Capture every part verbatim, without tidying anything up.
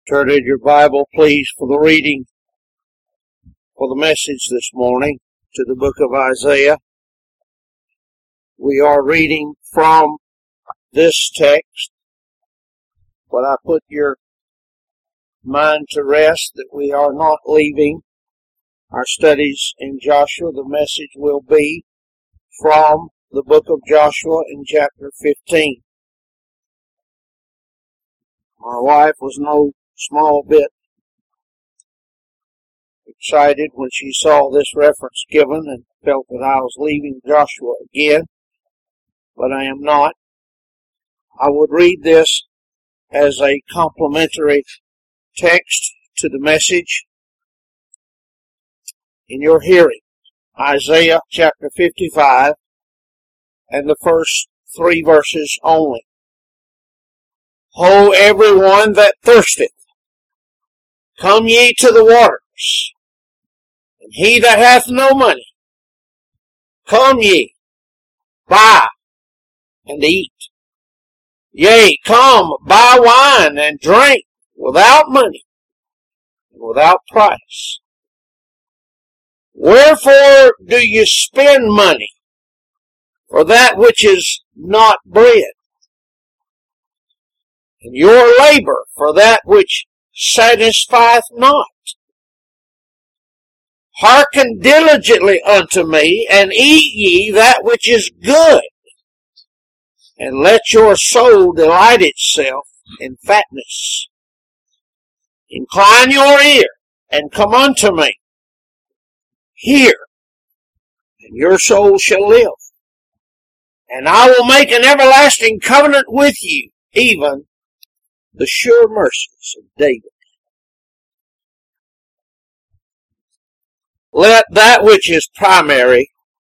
Turn in your Bible, please, for the reading for the message this morning to the book of Isaiah. We are reading from this text, but I put your mind to rest that we are not leaving our studies in Joshua. The message will be from the book of Joshua in chapter fifteen. My wife was no small bit excited when she saw this reference given and felt that I was leaving Joshua again, but I am not. I would read this as a complementary text to the message in your hearing. Isaiah chapter fifty-five and the first three verses only. Ho, everyone that thirsteth, come ye to the waters, and he that hath no money, come ye, buy and eat. Yea, come, buy wine and drink without money and without price. Wherefore do you spend money for that which is not bread, and your labor for that which satisfieth not? Hearken diligently unto me, and eat ye that which is good, and let your soul delight itself in fatness. Incline your ear, and come unto me. Hear, and your soul shall live. And I will make an everlasting covenant with you, even the sure mercies of David. Let that which is primary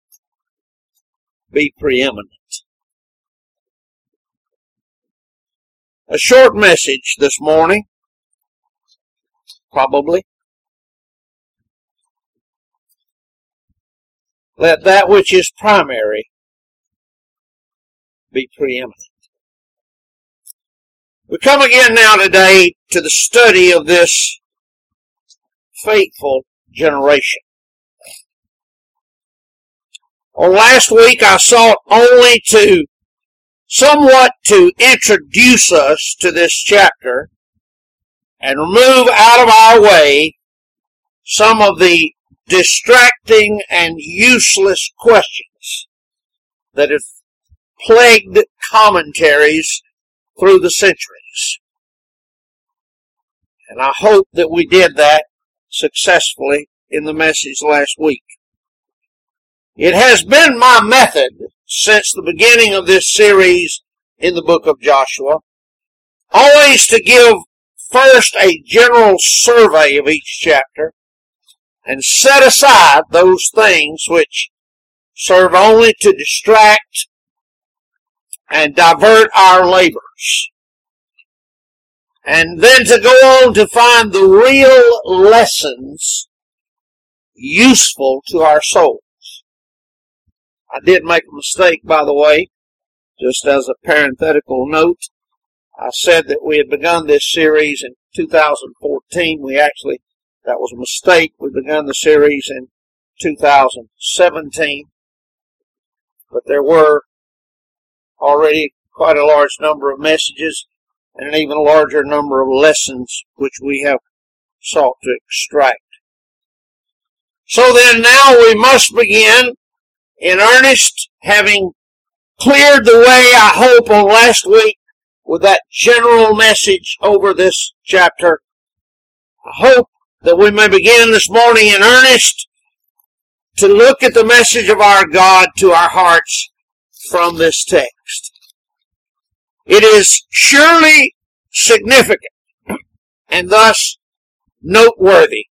be preeminent. A short message this morning, probably. Let that which is primary be preeminent. We come again now today to the study of this faithful generation. On last week I sought only to somewhat to introduce us to this chapter and remove out of our way some of the distracting and useless questions that have plagued commentaries through the centuries. And I hope that we did that successfully in the message last week. It has been my method since the beginning of this series in the book of Joshua, always to give first a general survey of each chapter and set aside those things which serve only to distract and divert our labors, and then to go on to find the real lessons useful to our souls. I did make a mistake, by the way, just as a parenthetical note. I said that we had begun this series in two thousand fourteen. We actually, that was a mistake. We began the series in two thousand seventeen. But there were already quite a large number of messages and an even larger number of lessons which we have sought to extract. So then now we must begin in earnest, having cleared the way, I hope, on last week with that general message over this chapter. I hope that we may begin this morning in earnest to look at the message of our God to our hearts from this text. It is surely significant and thus noteworthy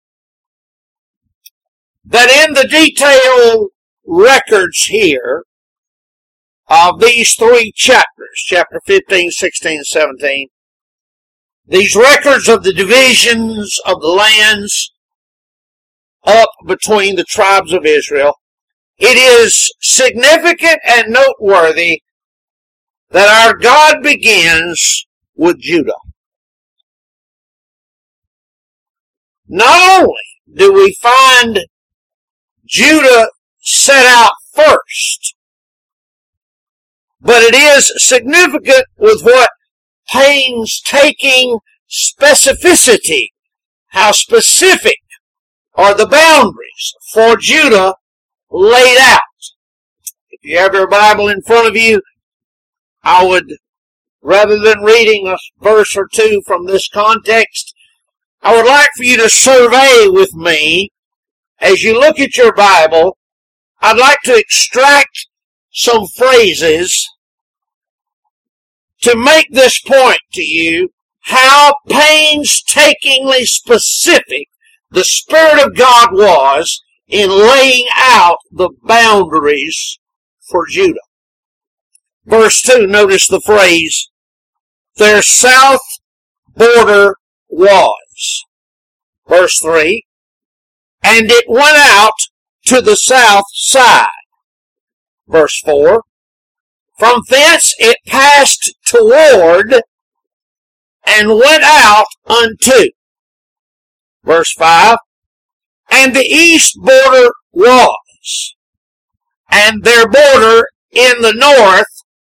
that in the detailed records here of these three chapters, chapter fifteen, sixteen, and seventeen, these records of the divisions of the lands up between the tribes of Israel, it is significant and noteworthy that our God begins with Judah. not only do we find Judah set out first, but it is significant with what painstaking specificity, how specific are the boundaries for Judah laid out. If you have your Bible in front of you, I would, rather than reading a verse or two from this context, I would like for you to survey with me, as you look at your Bible, I'd like to extract some phrases to make this point to you, how painstakingly specific the Spirit of God was in laying out the boundaries for Judah. Verse two, notice the phrase, their south border was. Verse three, and it went out to the south side. Verse four, from thence it passed toward and went out unto. Verse five, and the east border was, and their border in the north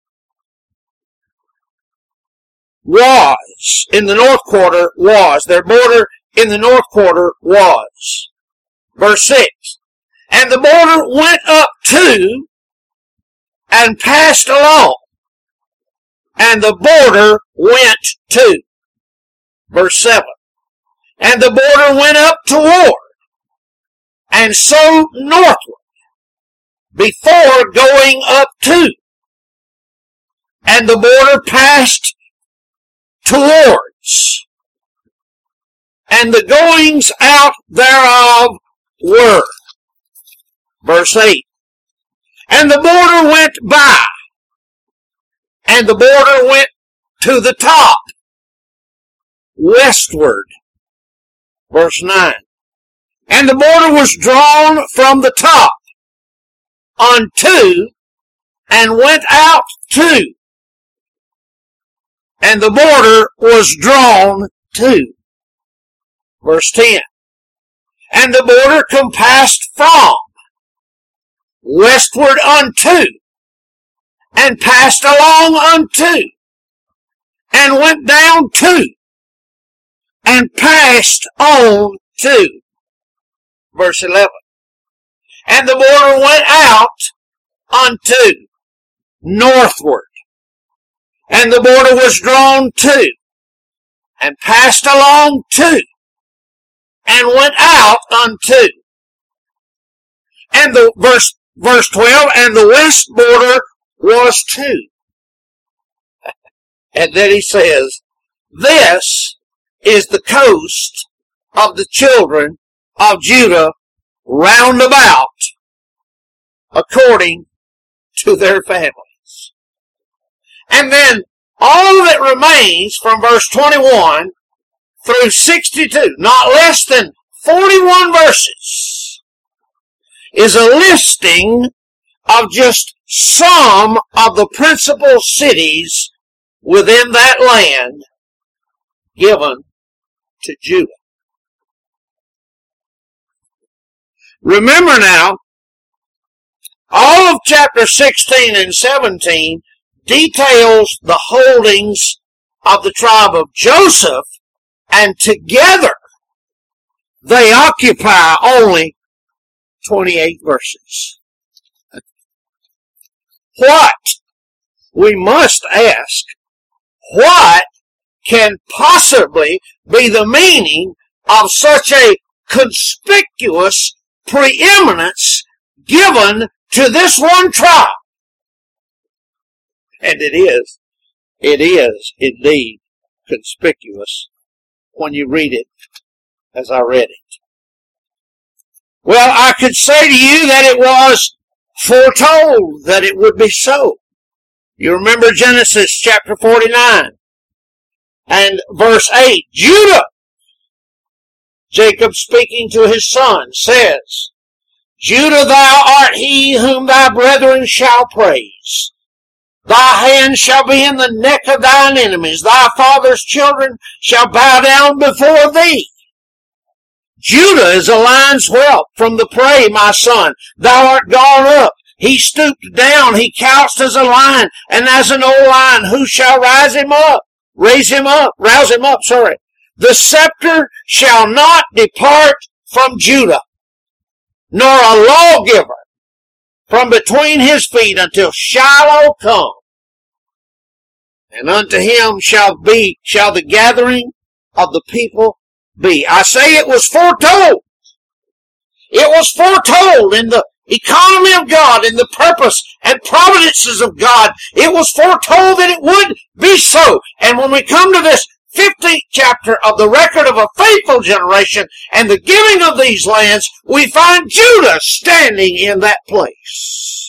was, in the north quarter was, their border in the north quarter was. Verse six, and the border went up to and passed along, and the border went to. Verse seven, and the border went up toward, and so northward, before going up to, and the border passed towards, and the goings out thereof were. Verse eight, and the border went by, and the border went to the top, westward. Verse nine, and the border was drawn from the top unto, and went out to, and the border was drawn to. Verse ten, and the border compassed from, westward unto, and passed along unto, and went down to, and passed on to. Verse eleven, and the border went out unto, northward, and the border was drawn to, and passed along to, and went out unto. And the verse, verse twelve, and the west border was to. And then he says, this is the coast of the children of Judah round about, according to their families. And then all that remains from verse twenty-one through sixty-two, not less than forty-one verses, is a listing of just some of the principal cities within that land given to Judah. Remember now, all of chapter sixteen and seventeen details the holdings of the tribe of Joseph, and together they occupy only twenty-eight verses. What, we must ask, what can possibly be the meaning of such a conspicuous preeminence given to this one tribe? And it is, it is indeed conspicuous when you read it as I read it. Well, I could say to you that it was foretold that it would be so. You remember Genesis chapter forty-nine and verse eight. Judah, Jacob speaking to his son, says, Judah, thou art he whom thy brethren shall praise. Thy hand shall be in the neck of thine enemies. Thy father's children shall bow down before thee. Judah is a lion's whelp from the prey, my son. Thou art gone up. He stooped down. He couched as a lion, and as an old lion, who shall rise him up? Raise him up. Rouse him up, sorry. The scepter shall not depart from Judah, nor a lawgiver from between his feet until Shiloh come. And unto him shall be, shall the gathering of the people be. I say it was foretold. It was foretold in the economy of God, in the purpose and providences of God. It was foretold that it would be so. And when we come to this fifteenth chapter of the record of a faithful generation and the giving of these lands, we find Judah standing in that place.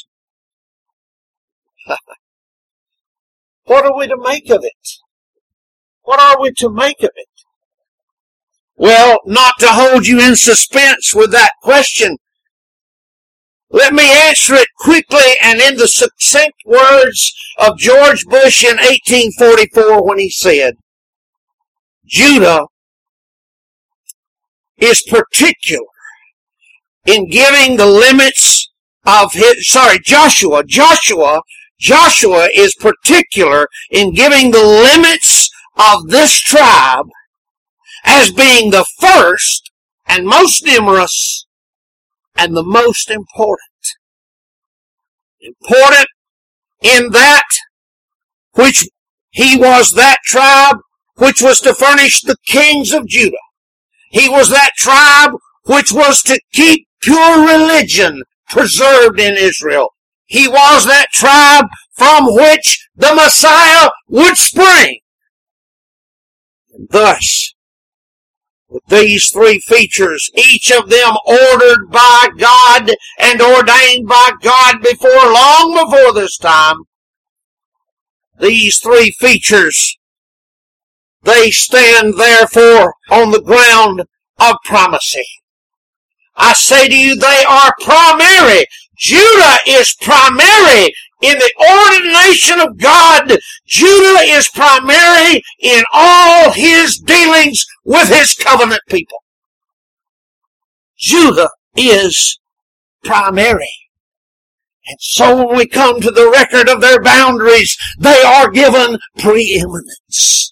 What are we to make of it? What are we to make of it? Well, not to hold you in suspense with that question, let me answer it quickly and in the succinct words of George Bush in eighteen forty-four when he said, Judah is particular in giving the limits of his, sorry, Joshua, Joshua, Joshua is particular in giving the limits of this tribe as being the first and most numerous and the most important. Important in that which he was that tribe which was to furnish the kings of Judah. He was that tribe which was to keep pure religion preserved in Israel. He was that tribe from which the Messiah would spring. And thus, with these three features, each of them ordered by God and ordained by God before, long before this time, these three features, they stand therefore on the ground of primacy. I say to you, they are primary. Judah is primary in the ordination of God. Judah is primary in all his dealings with his covenant people. Judah is primary. And so when we come to the record of their boundaries, they are given preeminence.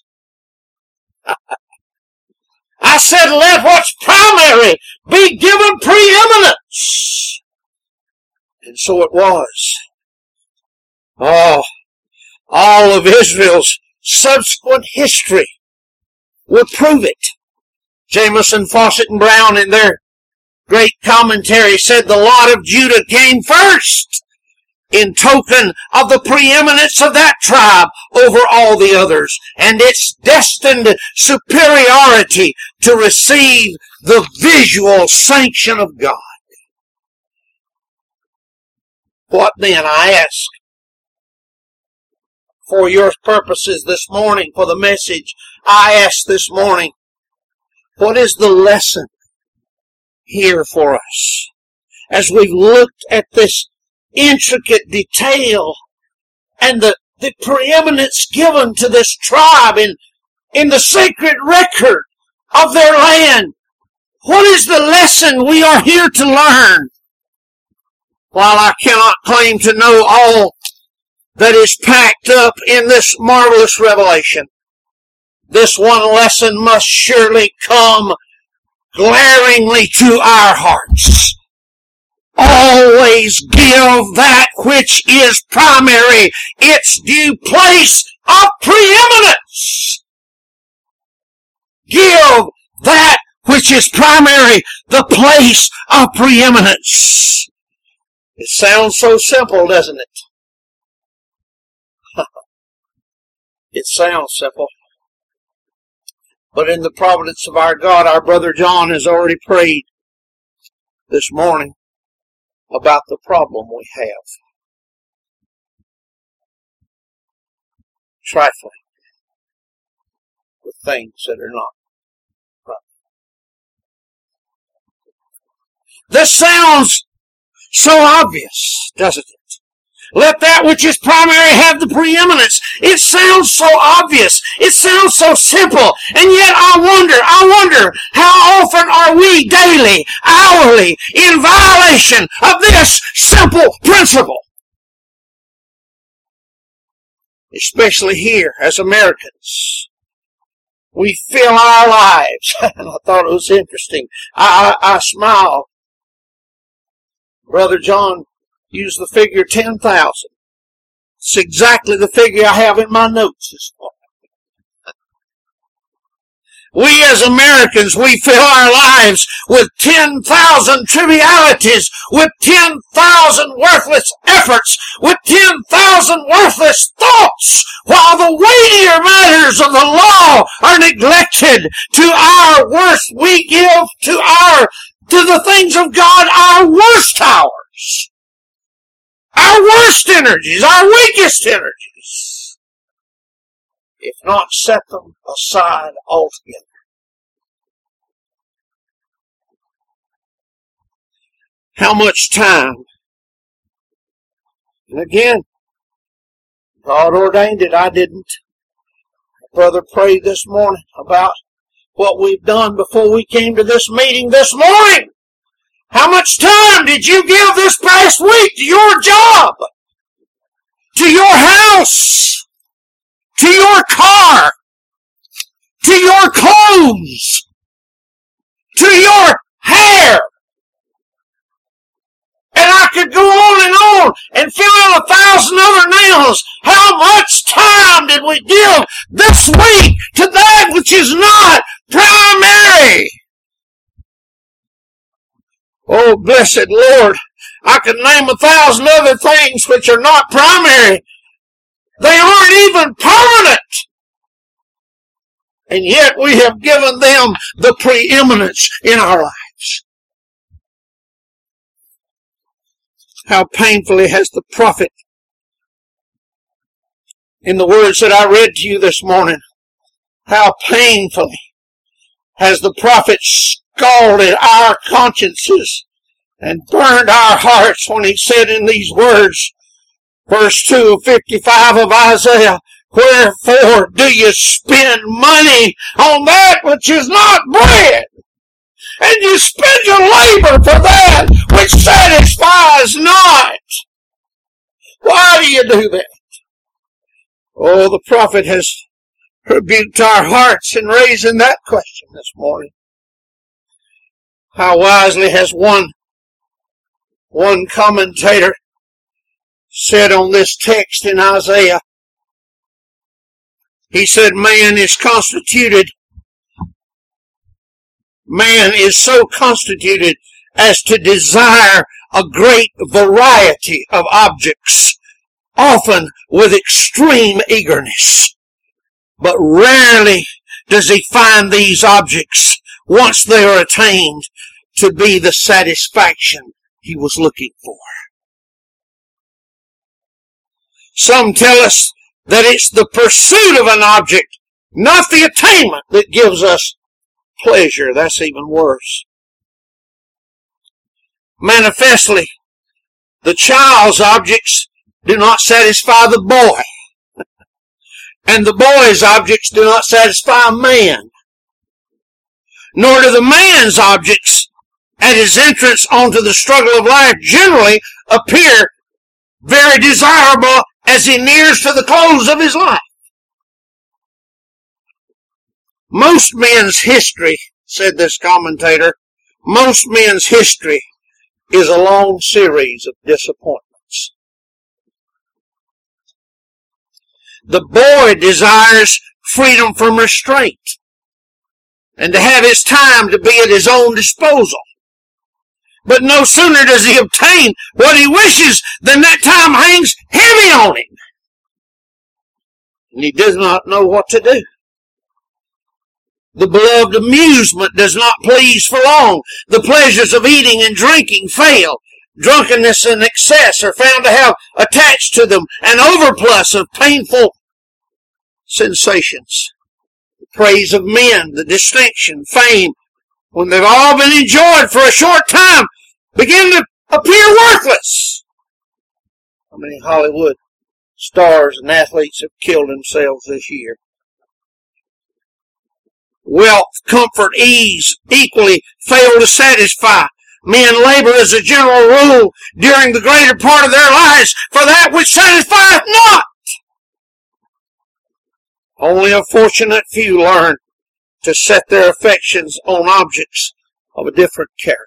I said, let what's primary be given preeminence. And so it was. Oh, all of Israel's subsequent history would prove it. Jamieson, Fawcett, and Brown in their great commentary said the lot of Judah came first in token of the preeminence of that tribe over all the others and its destined superiority to receive the visual sanction of God. What then, I ask, for your purposes this morning, for the message, I ask this morning, what is the lesson here for us? As we've looked at this intricate detail and the, the preeminence given to this tribe in, in the sacred record of their land, what is the lesson we are here to learn? While I cannot claim to know all that is packed up in this marvelous revelation, this one lesson must surely come glaringly to our hearts. Always give that which is primary its due place of preeminence. Give that which is primary the place of preeminence. It sounds so simple, doesn't it? It sounds simple. But in the providence of our God, our brother John has already prayed this morning about the problem we have. Trifling with things that are not right. This sounds so obvious, doesn't it? Let that which is primary have the preeminence. It sounds so obvious. It sounds so simple. And yet I wonder, I wonder how often are we daily, hourly, in violation of this simple principle? Especially here as Americans. We fill our lives. And I thought it was interesting. I, I, I smiled. Brother John used the figure ten thousand. It's exactly the figure I have in my notes this morning. We as Americans, we fill our lives with ten thousand trivialities, with ten thousand worthless efforts, with ten thousand worthless thoughts, while the weightier matters of the law are neglected. To our worst, we give to our, to the things of God, our worst hours. Our worst energies, our weakest energies, if not set them aside altogether. How much time? And again, God ordained it, I didn't. Brother prayed this morning about what we've done before we came to this meeting this morning. How much time did you give this past week to your job, to your house, to your car, to your clothes, to your hair? And I could go on and on and fill in a thousand other nails. How much time did we give this week to that which is not primary? Oh, blessed Lord, I could name a thousand other things which are not primary. They aren't even permanent. And yet we have given them the preeminence in our lives. How painfully has the prophet, in the words that I read to you this morning, how painfully has the prophet scalded our consciences and burned our hearts when he said in these words, verse two of fifty-five of Isaiah, wherefore do you spend money on that which is not bread? And you spend your labor for that which satisfies not. Why do you do that? Oh, the prophet has rebuked our hearts in raising that question this morning. How wisely has one, one commentator said on this text in Isaiah. He said, man is constituted Man is so constituted as to desire a great variety of objects, often with extreme eagerness. But rarely does he find these objects, once they are attained, to be the satisfaction he was looking for. Some tell us that it's the pursuit of an object, not the attainment, that gives us pleasure. That's even worse. Manifestly, the child's objects do not satisfy the boy, and the boy's objects do not satisfy man, nor do the man's objects at his entrance onto the struggle of life generally appear very desirable as he nears to the close of his life. Most men's history, said this commentator, most men's history is a long series of disappointments. The boy desires freedom from restraint and to have his time to be at his own disposal. But no sooner does he obtain what he wishes than that time hangs heavy on him, and he does not know what to do. The beloved amusement does not please for long. The pleasures of eating and drinking fail. Drunkenness and excess are found to have attached to them an overplus of painful sensations. The praise of men, the distinction, fame, when they've all been enjoyed for a short time, begin to appear worthless. How many Hollywood stars and athletes have killed themselves this year? Wealth, comfort, ease equally fail to satisfy. Men labor as a general rule during the greater part of their lives for that which satisfieth not. Only a fortunate few learn to set their affections on objects of a different character.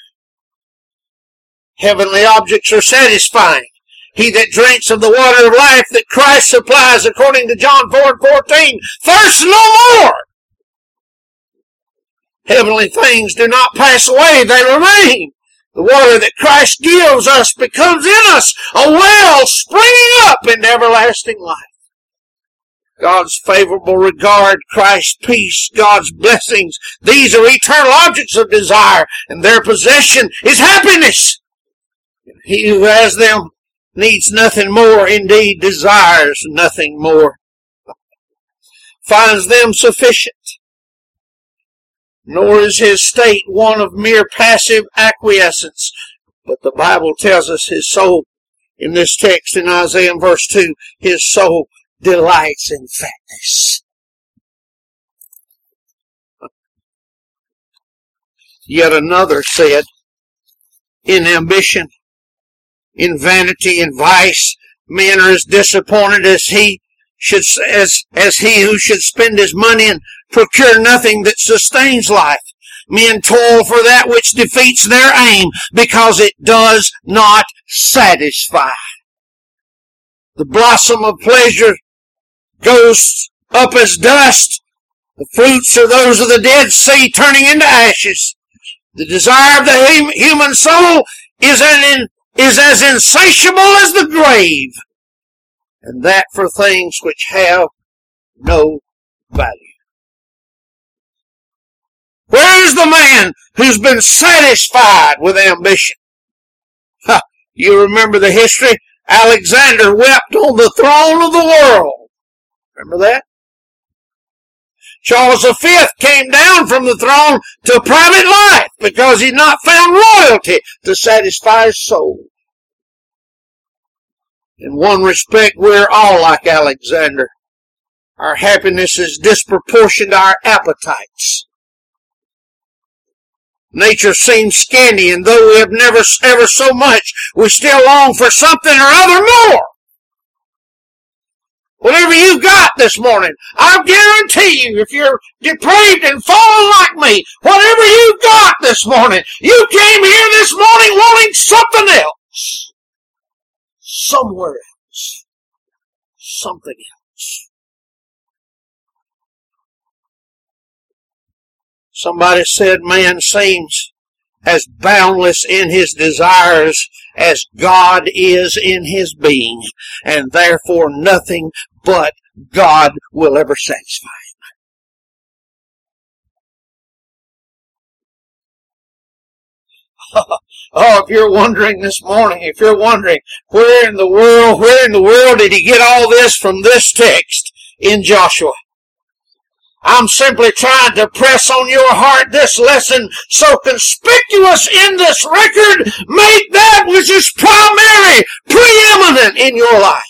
Heavenly objects are satisfying. He that drinks of the water of life that Christ supplies, according to John four and fourteen, thirsts no more. Heavenly things do not pass away, they remain. The water that Christ gives us becomes in us a well springing up into everlasting life. God's favorable regard, Christ's peace, God's blessings, these are eternal objects of desire, and their possession is happiness. He who has them needs nothing more, indeed desires nothing more. Finds them sufficient. Nor is his state one of mere passive acquiescence. But the Bible tells us his soul, in this text in Isaiah verse two, his soul delights in fatness. Yet another said, in ambition, in vanity, in vice, men are as disappointed as he should, as, as he who should spend his money and procure nothing that sustains life. Men toil for that which defeats their aim because it does not satisfy. The blossom of pleasure goes up as dust. The fruits are those of the Dead Sea turning into ashes. The desire of the human soul is, an, is as insatiable as the grave, and that for things which have no value. Where is the man who's been satisfied with ambition? Ha, you remember the history? Alexander wept on the throne of the world. Remember that? Charles the Fifth came down from the throne to a private life because he'd not found royalty to satisfy his soul. In one respect, we're all like Alexander. Our happiness is disproportioned to our appetites. Nature seems scanty, and though we have never ever so much, we still long for something or other more. Whatever you've got this morning, I guarantee you, if you're depraved and fallen like me, whatever you've got this morning, you came here this morning wanting something else. Somewhere else. Something else. Somebody said man seems as boundless in his desires as God is in his being, and therefore nothing but God will ever satisfy him. Oh, if you're wondering this morning, if you're wondering where in the world, where in the world did he get all this from this text in Joshua? I'm simply trying to press on your heart this lesson so conspicuous in this record. Make that which is primary, preeminent in your life.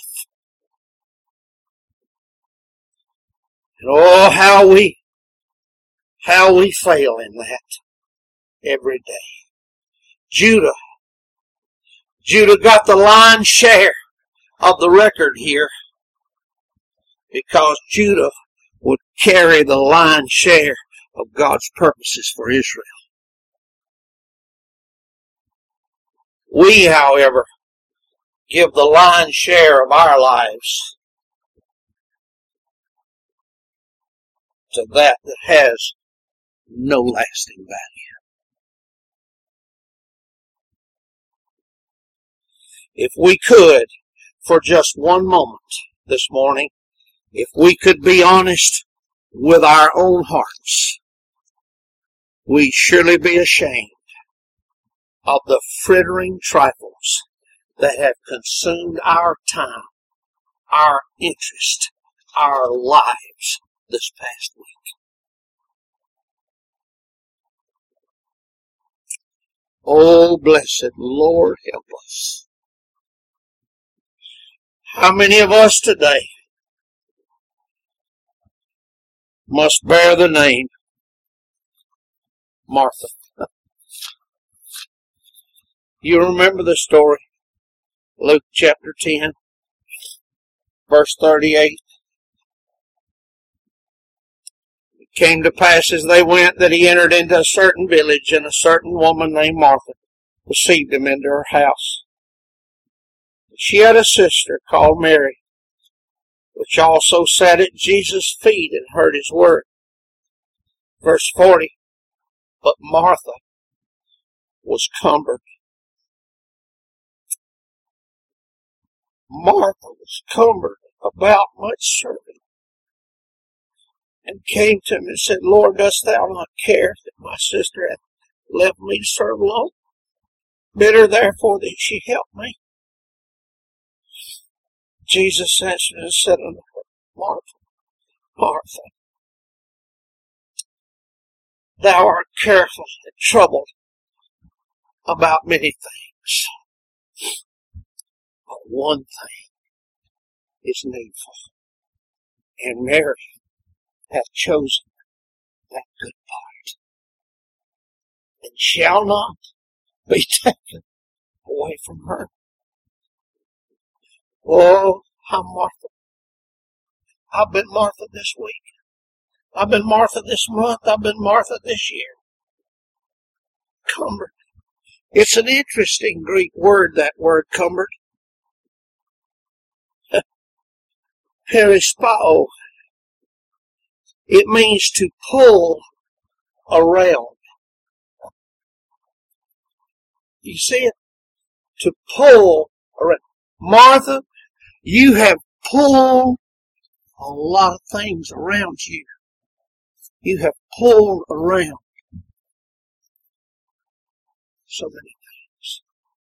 And oh, how we, how we fail in that every day. Judah. Judah got the lion's share of the record here because Judah would carry the lion's share of God's purposes for Israel. We, however, give the lion's share of our lives to that that has no lasting value. If we could, for just one moment this morning, if we could be honest with our own hearts, we'd surely be ashamed of the frittering trifles that have consumed our time, our interest, our lives this past week. Oh, blessed Lord, help us. How many of us today must bear the name Martha? You remember the story, Luke chapter ten, verse thirty-eight. It came to pass as they went that he entered into a certain village, and a certain woman named Martha received him into her house. She had a sister called Mary, which also sat at Jesus' feet and heard his word. Verse forty, but Martha was cumbered. Martha was cumbered about much serving, and came to him and said, Lord, dost thou not care that my sister hath left me to serve alone? Bid her therefore that she help me. Jesus answered and said unto her, Martha, Martha, thou art careful and troubled about many things, but one thing is needful, and Mary hath chosen that good part, and shall not be taken away from her. Oh, I'm Martha. I've been Martha this week. I've been Martha this month. I've been Martha this year. Cumbered. It's an interesting Greek word, that word cumbered. Perispao. It means to pull around. You see it? To pull around. Martha, you have pulled a lot of things around you. You have pulled around so many things.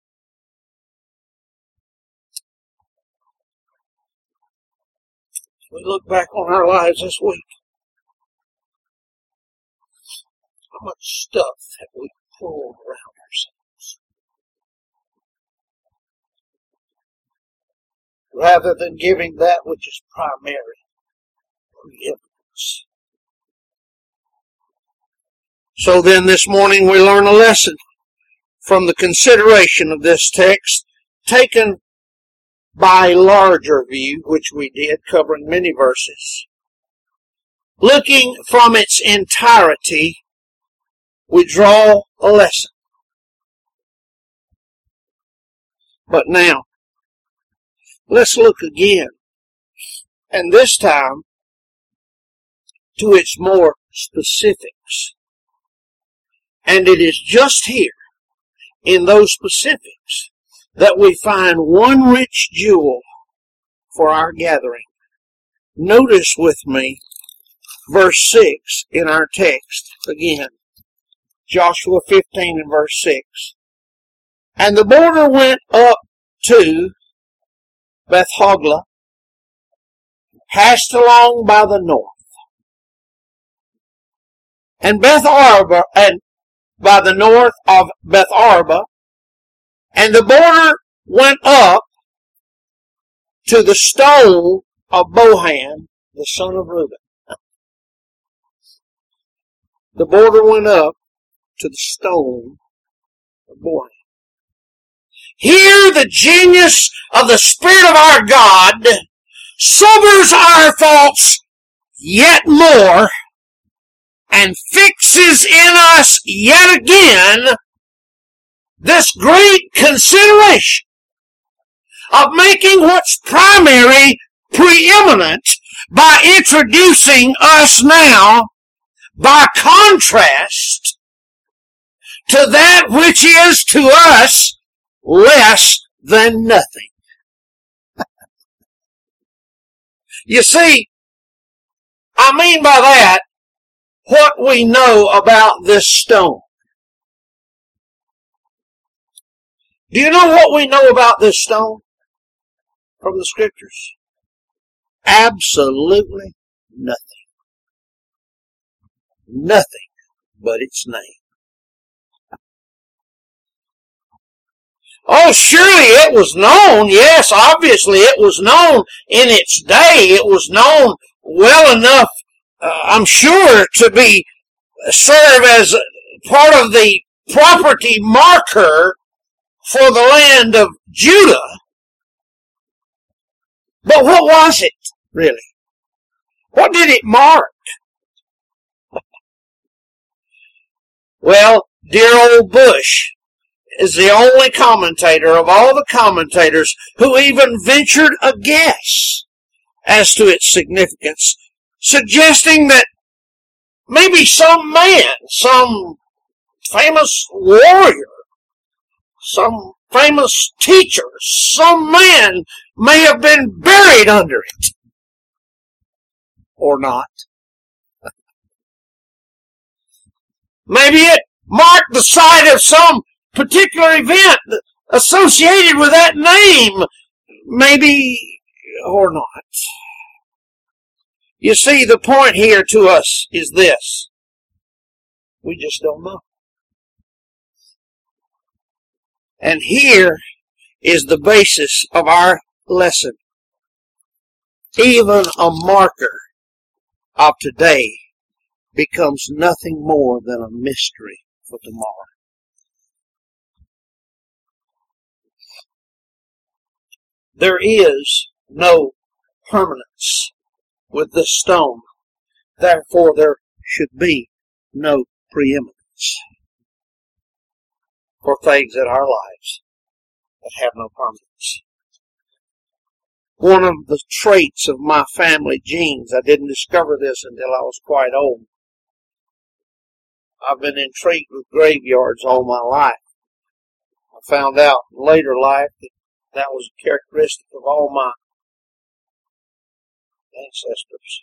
We look back on our lives this week. How much stuff have we pulled around ourselves? Rather than giving that which is primary, preeminence. So then this morning we learn a lesson from the consideration of this text, taken by a larger view, which we did, covering many verses. Looking from its entirety, we draw a lesson. But now, let's look again, and this time to its more specifics. And it is just here, in those specifics, that we find one rich jewel for our gathering. Notice with me verse six in our text again. Joshua fifteen and verse six. And the border went up to Beth-hoglah, passed along by the north. And Beth-arba, and by the north of Beth-arba, and the border went up to the stone of Bohan, the son of Reuben. The border went up to the stone of Bohan. Here the genius of the Spirit of our God sobers our thoughts yet more and fixes in us yet again this great consideration of making what's primary preeminent by introducing us now, by contrast, to that which is to us less than nothing. You see, I mean by that, what we know about this stone. Do you know what we know about this stone from the Scriptures? Absolutely nothing. Nothing but its name. Oh, surely it was known. Yes, obviously it was known in its day. It was known well enough, uh, I'm sure, to be serve as part of the property marker for the land of Judah. But what was it, really? What did it mark? Well, dear old Bush is the only commentator of all the commentators who even ventured a guess as to its significance, suggesting that maybe some man, some famous warrior, some famous teacher, some man may have been buried under it. Or not. Maybe it marked the site of some particular event associated with that name. Maybe or not. You see, the point here to us is this. We just don't know. And here is the basis of our lesson. Even a marker of today becomes nothing more than a mystery for tomorrow. There is no permanence with this stone. Therefore, there should be no preeminence for things in our lives that have no permanence. One of the traits of my family genes, I didn't discover this until I was quite old. I've been intrigued with graveyards all my life. I found out in later life that that was a characteristic of all my ancestors.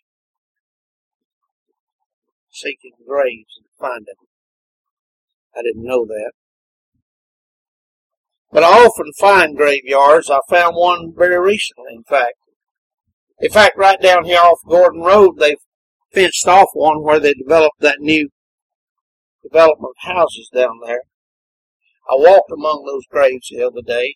Seeking graves and finding them. I didn't know that. But I often find graveyards. I found one very recently, in fact. In fact, right down here off Gordon Road, they've fenced off one where they developed that new development of houses down there. I walked among those graves the other day.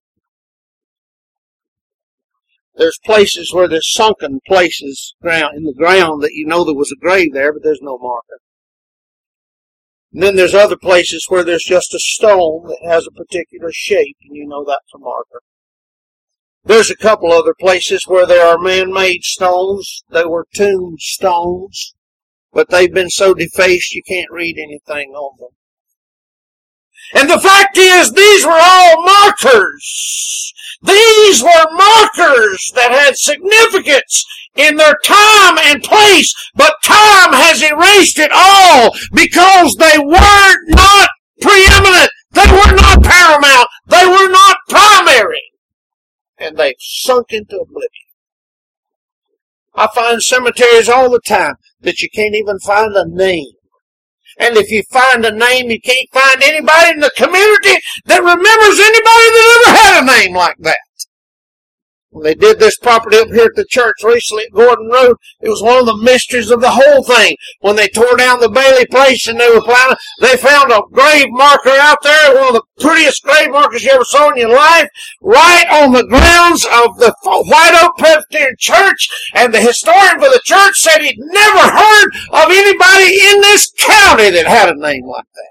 There's places where there's sunken places in the ground that you know there was a grave there, but there's no marker. And then there's other places where there's just a stone that has a particular shape, and you know that's a marker. There's a couple other places where there are man-made stones. They were tombstones, but they've been so defaced you can't read anything on them. And the fact is, these were all markers. These were markers that had significance in their time and place, but time has erased it all because they were not preeminent. They were not paramount. They were not primary. And they've sunk into oblivion. I find cemeteries all the time that you can't even find a name. And if you find a name, you can't find anybody in the community that remembers anybody that ever had a name like that. When they did this property up here at the church recently at Gordon Road, it was one of the mysteries of the whole thing. When they tore down the Bailey place and they were plowing, they found a grave marker out there, one of the prettiest grave markers you ever saw in your life, right on the grounds of the White Oak Presbyterian Church. And the historian for the church said he'd never heard of anybody in this county that had a name like that.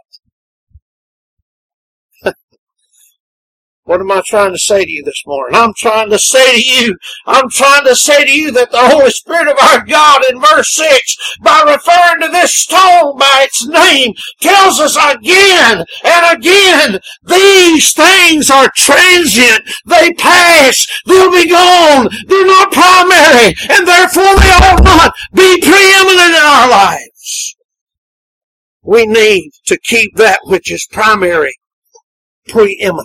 What am I trying to say to you this morning? I'm trying to say to you, I'm trying to say to you that the Holy Spirit of our God in verse six, by referring to this stone by its name, tells us again and again, these things are transient. They pass. They'll be gone. They're not primary, and therefore they ought not be preeminent in our lives. We need to keep that which is primary preeminent.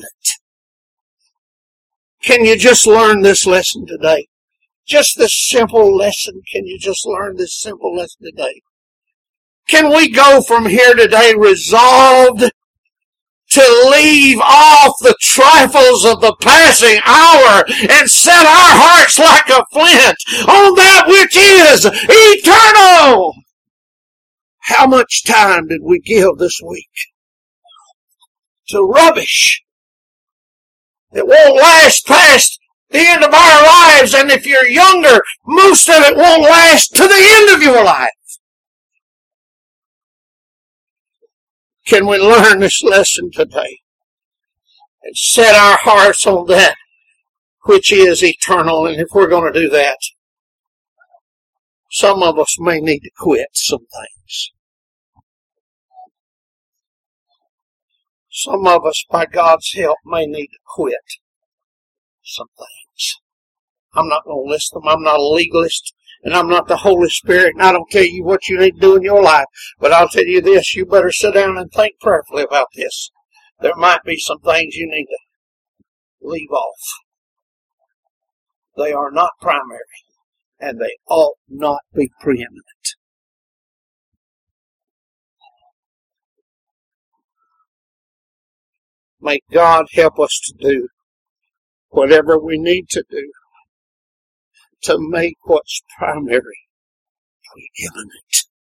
Can you just learn this lesson today? Just this simple lesson. Can you just learn this simple lesson today? Can we go from here today resolved to leave off the trifles of the passing hour and set our hearts like a flint on that which is eternal? How much time did we give this week to rubbish It won't last past the end of our lives, and if you're younger, most of it won't last to the end of your life. Can we learn this lesson today and set our hearts on that which is eternal? And if we're going to do that, some of us may need to quit some things. Some of us, by God's help, may need to quit some things. I'm not going to list them. I'm not a legalist, and I'm not the Holy Spirit, and I don't tell you what you need to do in your life. But I'll tell you this, you better sit down and think prayerfully about this. There might be some things you need to leave off. They are not primary, and they ought not be preeminent. May God help us to do whatever we need to do to make what's primary preeminent.